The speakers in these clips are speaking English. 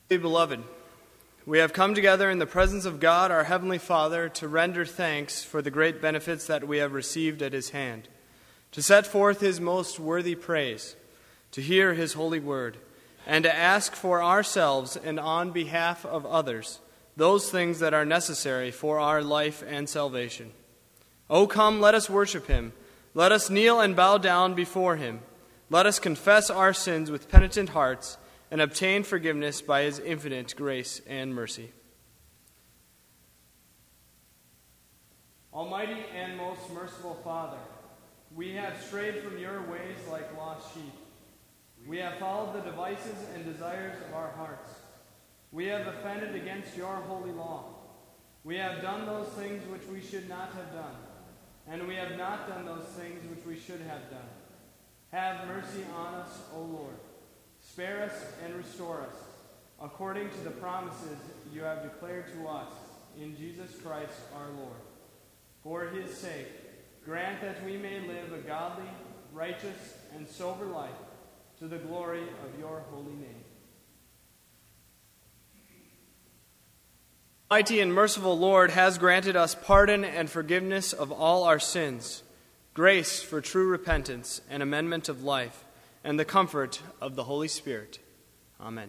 Beloved, we have come together in the presence of God, our Heavenly Father, to render thanks for the great benefits that we have received at His hand, to set forth His most worthy praise, to hear His holy word, and to ask for ourselves and on behalf of others those things that are necessary for our life and salvation. O come, let us worship Him. Let us kneel and bow down before Him. Let us confess our sins with penitent hearts and obtain forgiveness by His infinite grace and mercy. Almighty and most merciful Father, we have strayed from your ways like lost sheep. We have followed the devices and desires of our hearts. We have offended against your holy law. We have done those things which we should not have done, and we have not done those things which we should have done. Have mercy on us, O Lord. Spare us and restore us, according to the promises you have declared to us in Jesus Christ our Lord. For His sake, grant that we may live a godly, righteous, and sober life to the glory of your holy name. Mighty and merciful Lord has granted us pardon and forgiveness of all our sins, grace for true repentance and amendment of life, and the comfort of the Holy Spirit. Amen.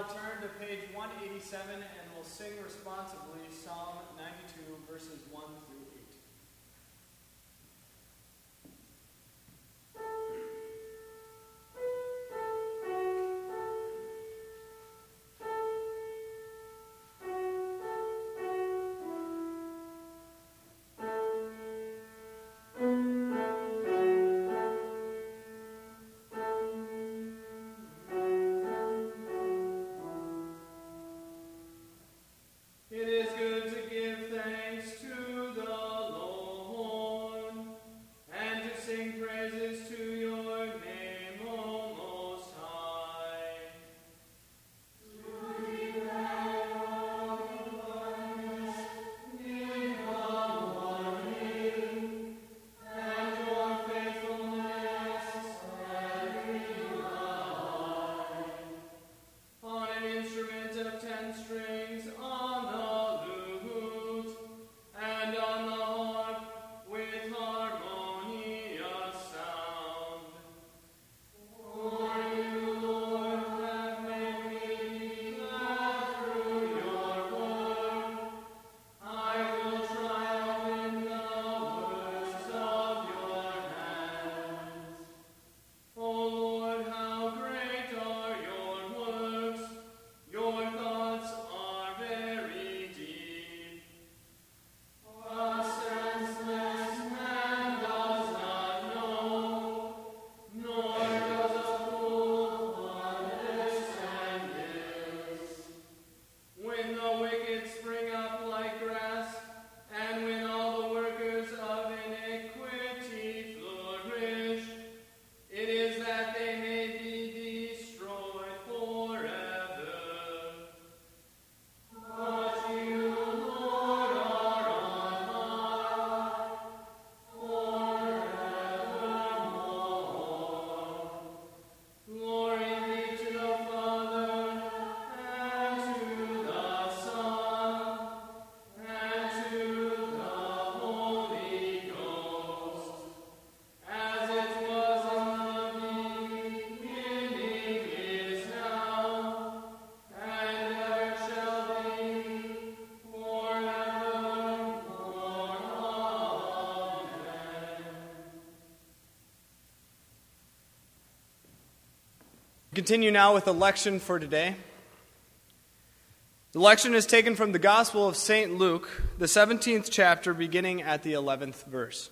turn to page 187 and we'll sing responsibly Psalm 92, verses 1 through 8. It is good to give thanks to the Lord, and to sing praises to your name, O Most High. To declare all your goodness in the morning, and your faithfulness every night. On an instrument of 10 strings, on the lute, and on the harp with harmonious sound. For you, Lord, have made me glad through your word. I will triumph in the works of your hands. O Lord, how great are your works! Your thoughts are very deep. A senseless man does not know, nor does a fool understand this. When the wicked spring up like grass, and when all the workers of iniquity flourish, it is that they may be destroyed forever. But you, Lord, are on high forevermore. Glory be to the Father, and to the Son, and to the Holy Ghost, as it was in the beginning, is now, and ever shall be, forevermore. Amen. Continue now with the lection for today. The lection is taken from the Gospel of St. Luke, the 17th chapter, beginning at the 11th verse.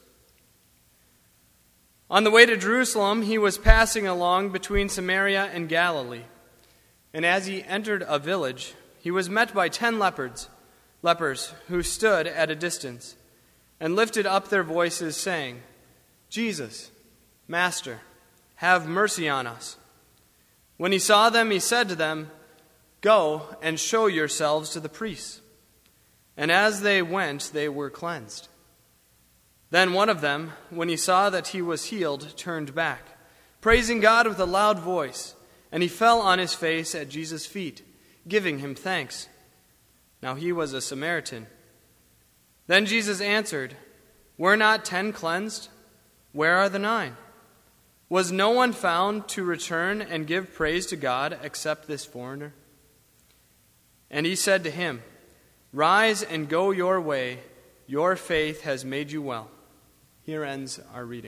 On the way to Jerusalem, he was passing along between Samaria and Galilee. And as he entered a village, he was met by 10 lepers who stood at a distance and lifted up their voices, saying, "Jesus, Master, have mercy on us." When he saw them, he said to them, "Go and show yourselves to the priests." And as they went, they were cleansed. Then one of them, when he saw that he was healed, turned back, praising God with a loud voice, and he fell on his face at Jesus' feet, giving him thanks. Now he was a Samaritan. Then Jesus answered, "Were not 10 cleansed? Where are the 9? Was no one found to return and give praise to God except this foreigner?" And he said to him, "Rise and go your way. Your faith has made you well." Here ends our reading.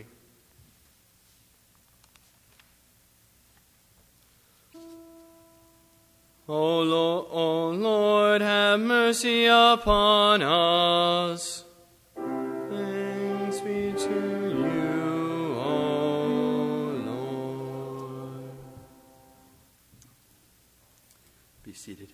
O Lord, have mercy upon us. Thanks be to you, O Lord. Be seated.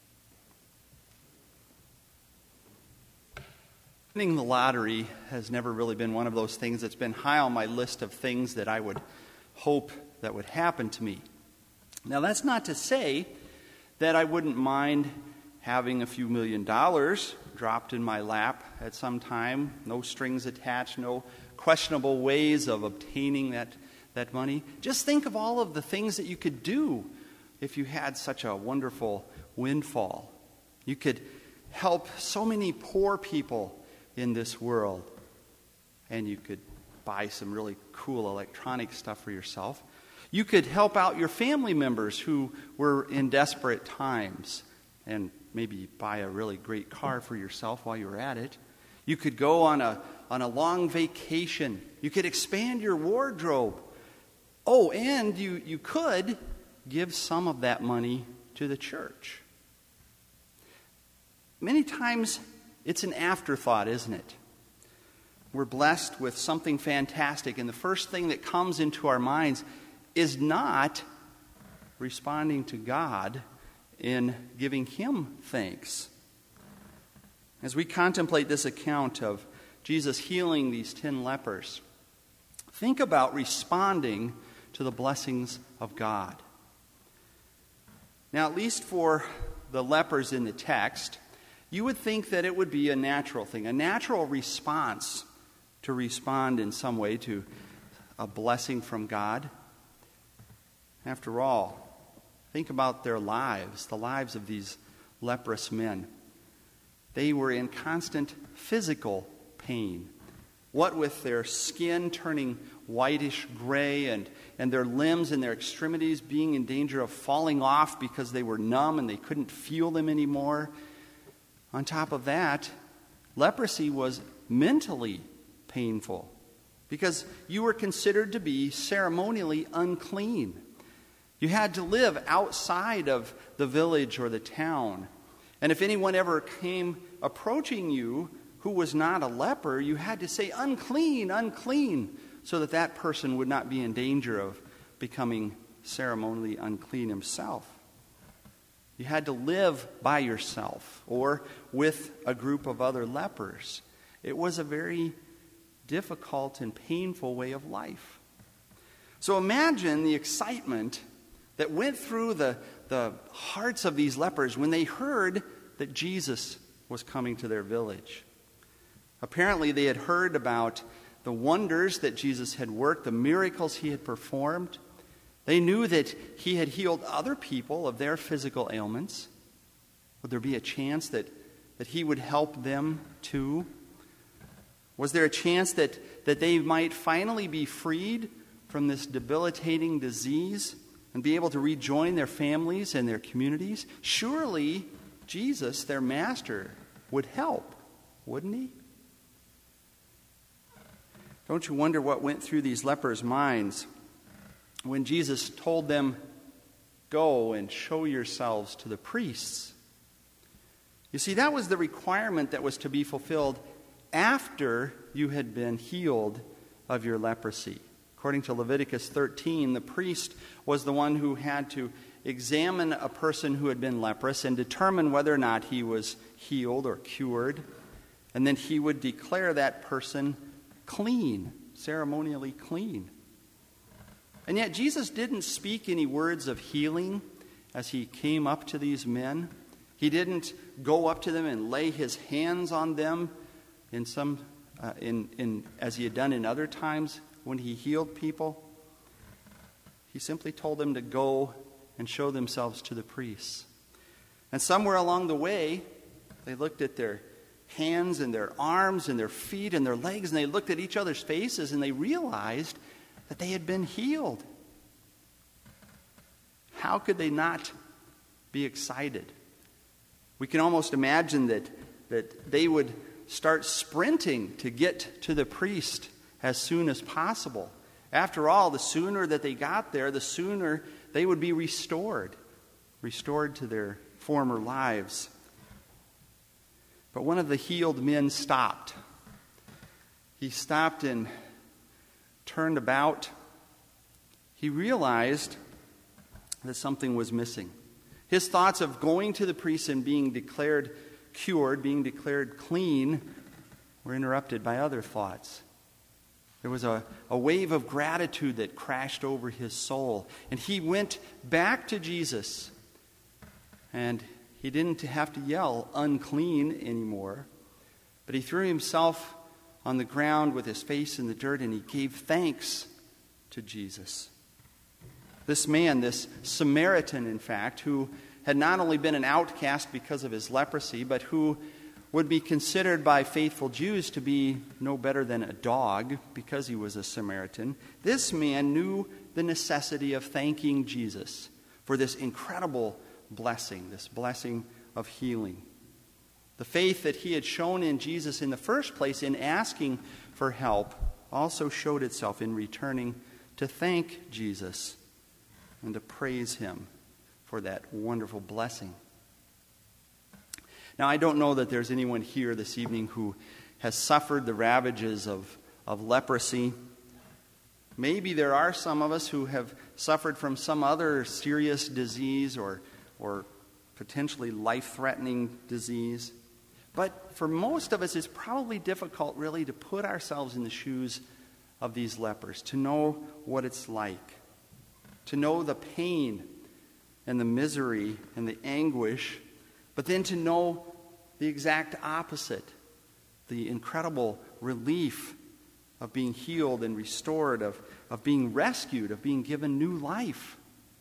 Winning the lottery has never really been one of those things that's been high on my list of things that I would hope that would happen to me. Now, that's not to say that I wouldn't mind having a few $1 million dropped in my lap at some time. No strings attached, no questionable ways of obtaining that money. Just think of all of the things that you could do if you had such a wonderful windfall. You could help so many poor people in this world, and you could buy some really cool electronic stuff for yourself. You could help out your family members who were in desperate times and maybe buy a really great car for yourself while you were at it. You could go on a long vacation. You could expand your wardrobe. Oh, and you could give some of that money to the church. Many times it's an afterthought, isn't it? We're blessed with something fantastic, and the first thing that comes into our minds is not responding to God in giving Him thanks. As we contemplate this account of Jesus healing these 10 lepers, think about responding to the blessings of God. Now, at least for the lepers in the text, you would think that it would be a natural thing, a natural response to respond in some way to a blessing from God. After all, think about their lives, the lives of these leprous men. They were in constant physical pain. What with their skin turning whitish gray and their limbs and their extremities being in danger of falling off because they were numb and they couldn't feel them anymore. On top of that, leprosy was mentally painful because you were considered to be ceremonially unclean. You had to live outside of the village or the town. And if anyone ever came approaching you who was not a leper, you had to say, "Unclean, unclean," so that that person would not be in danger of becoming ceremonially unclean himself. You had to live by yourself or with a group of other lepers. It was a very difficult and painful way of life. So imagine the excitement that went through the hearts of these lepers when they heard that Jesus was coming to their village. Apparently they had heard about the wonders that Jesus had worked, the miracles he had performed. They knew that he had healed other people of their physical ailments. Would there be a chance that he would help them too? Was there a chance that they might finally be freed from this debilitating disease and be able to rejoin their families and their communities? Surely Jesus, their master, would help, wouldn't he? Don't you wonder what went through these lepers' minds when Jesus told them, "Go and show yourselves to the priests"? You see, that was the requirement that was to be fulfilled after you had been healed of your leprosy. According to Leviticus 13, the priest was the one who had to examine a person who had been leprous and determine whether or not he was healed or cured. And then he would declare that person clean, ceremonially clean. And yet Jesus didn't speak any words of healing as he came up to these men. He didn't go up to them and lay his hands on them as he had done in other times when he healed people. He simply told them to go and show themselves to the priests. And somewhere along the way, they looked at their hands and their arms and their feet and their legs, and they looked at each other's faces, and they realized that they had been healed. How could they not be excited? We can almost imagine that they would start sprinting to get to the priest as soon as possible. After all, the sooner that they got there, the sooner they would be restored to their former lives. But one of the healed men stopped. He stopped and turned about. He realized that something was missing. His thoughts of going to the priest and being declared cured, being declared clean, were interrupted by other thoughts. There was a wave of gratitude that crashed over his soul. And he went back to Jesus. And he didn't have to yell unclean anymore. But he threw himself on the ground with his face in the dirt, and he gave thanks to Jesus. This man, this Samaritan, in fact, who had not only been an outcast because of his leprosy, but who would be considered by faithful Jews to be no better than a dog because he was a Samaritan, this man knew the necessity of thanking Jesus for this incredible blessing, this blessing of healing. The faith that he had shown in Jesus in the first place in asking for help also showed itself in returning to thank Jesus and to praise him for that wonderful blessing. Now, I don't know that there's anyone here this evening who has suffered the ravages of leprosy. Maybe there are some of us who have suffered from some other serious disease or potentially life-threatening disease. But for most of us, it's probably difficult really to put ourselves in the shoes of these lepers, to know what it's like, to know the pain and the misery and the anguish, but then to know the exact opposite, the incredible relief of being healed and restored, of being rescued, of being given new life.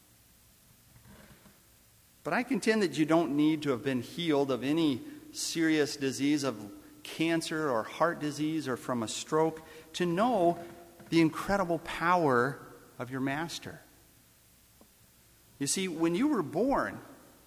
But I contend that you don't need to have been healed of any serious disease of cancer or heart disease or from a stroke to know the incredible power of your Master. You see, when you were born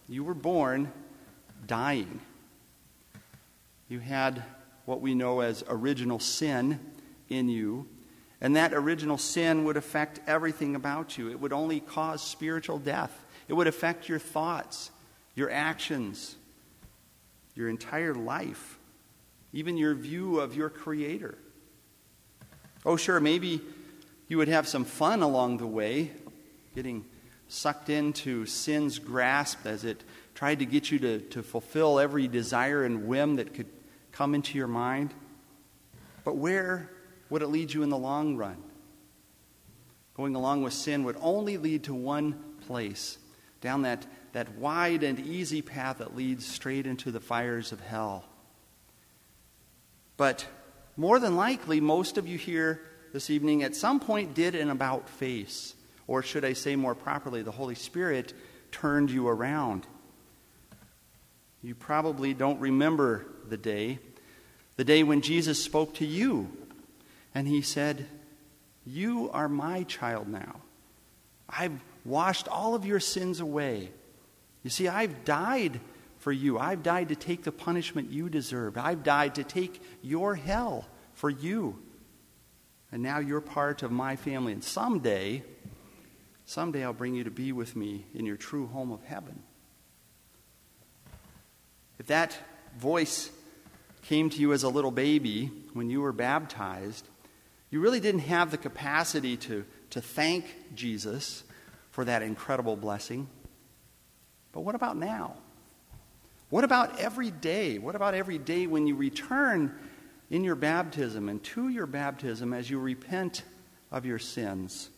dying. You had what we know as original sin in you, and that original sin would affect everything about you. It would only cause spiritual death. It would affect your thoughts, your actions, your entire life, even your view of your Creator. Oh, sure, maybe you would have some fun along the way, getting sucked into sin's grasp as it tried to get you to fulfill every desire and whim that could come into your mind. But where would it lead you in the long run? Going along with sin would only lead to one place, down that wide and easy path that leads straight into the fires of hell. But more than likely, most of you here this evening at some point did an about face. Or should I say more properly, the Holy Spirit turned you around. You probably don't remember the day when Jesus spoke to you. And he said, "You are my child now. I've washed all of your sins away. You see, I've died for you. I've died to take the punishment you deserve. I've died to take your hell for you. And now you're part of my family. And someday I'll bring you to be with me in your true home of heaven." If that voice came to you as a little baby when you were baptized, you really didn't have the capacity to thank Jesus for that incredible blessing. But what about now? What about every day? What about every day when you return in your baptism and to your baptism as you repent of your sins?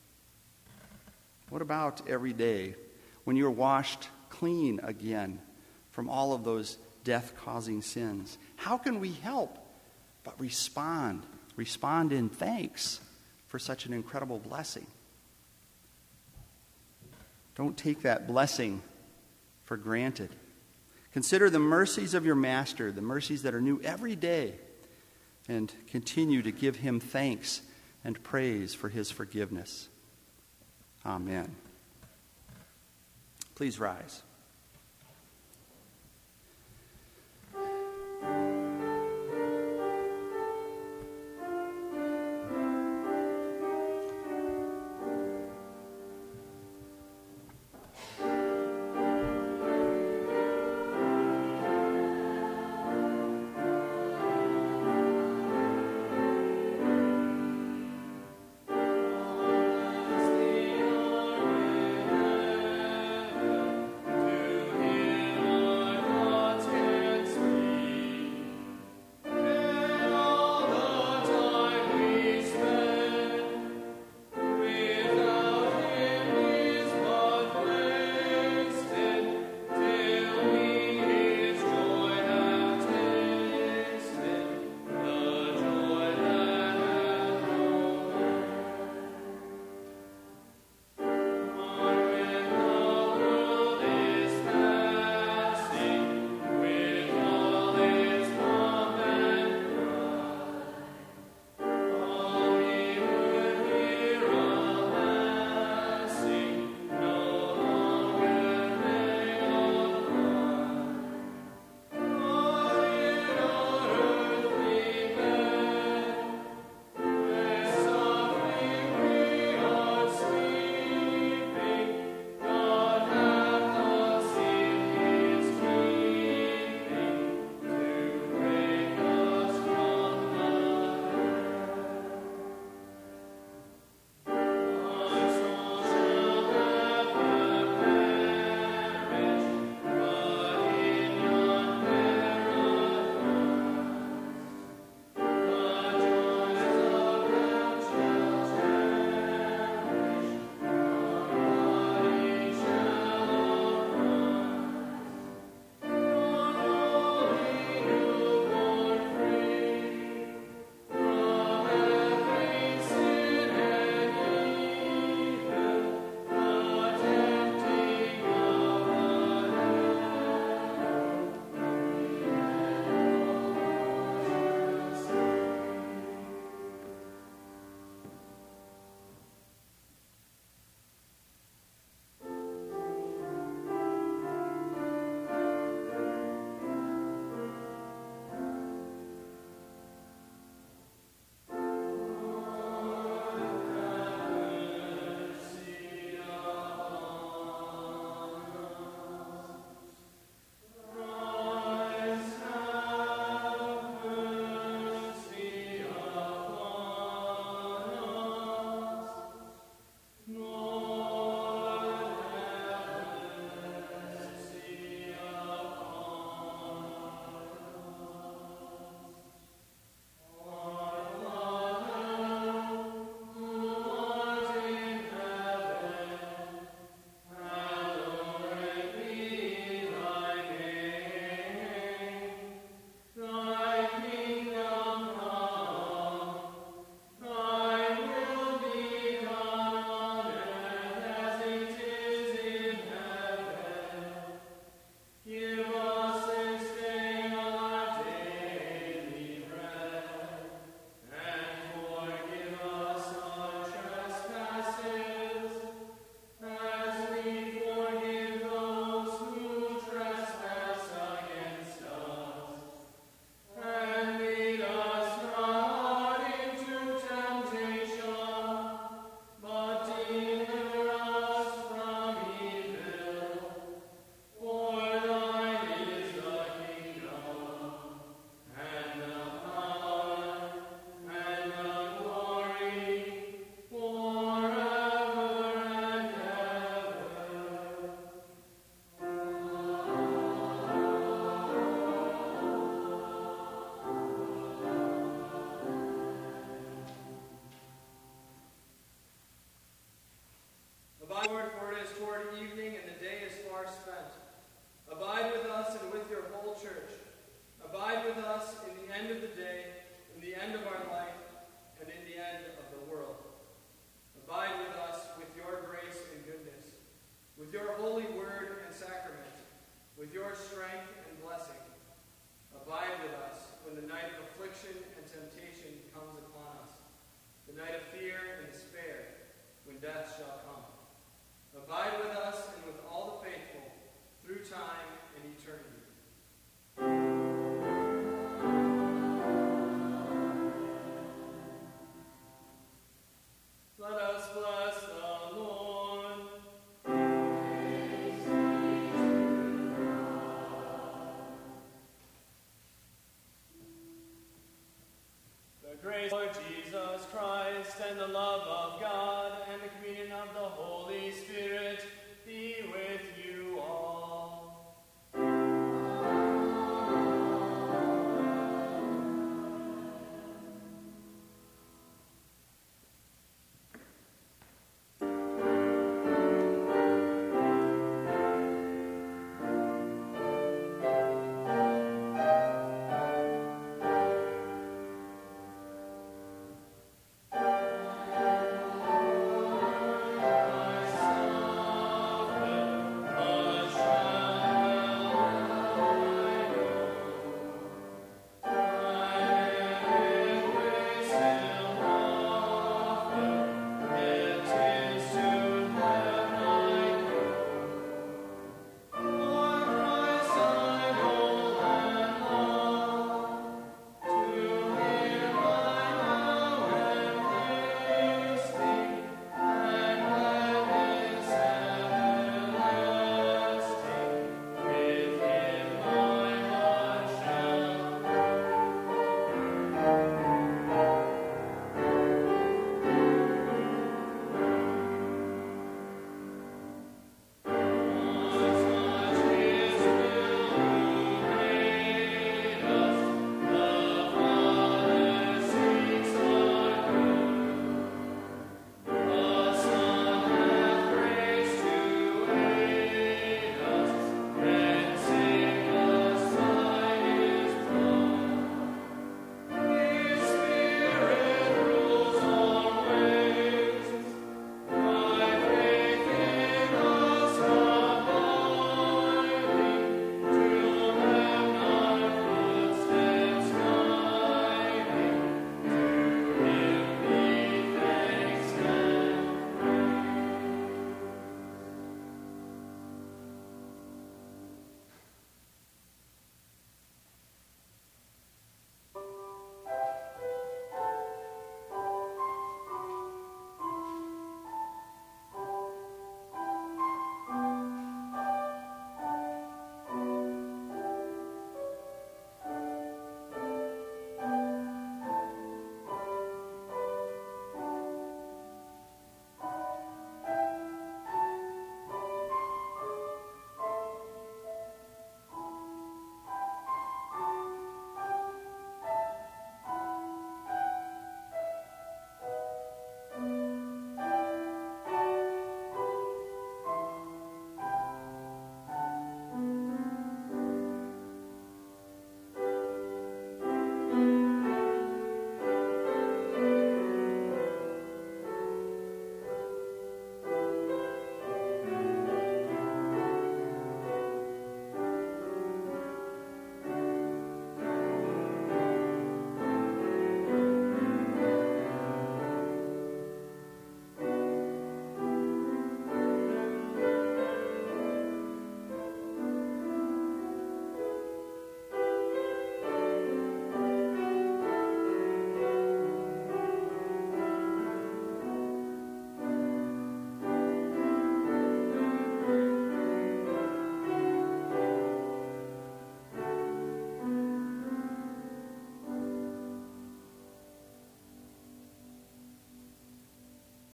What about every day when you're washed clean again from all of those death-causing sins? How can we help but respond in thanks for such an incredible blessing? Don't take that blessing for granted. Consider the mercies of your Master, the mercies that are new every day, and continue to give him thanks and praise for his forgiveness. Amen. Please rise. end of the day, in the end of our life, and in the end of the world. Abide with us with your grace and goodness, with your holy word and sacrament, with your strength and blessing. Abide with us when the night of affliction and temptation comes upon us, the night of fear and despair, when death shall come. Abide with us and with all the faithful, through time and eternity. Let us bless the Lord. The grace of Lord Jesus Christ and the love of God and the communion of the Holy Spirit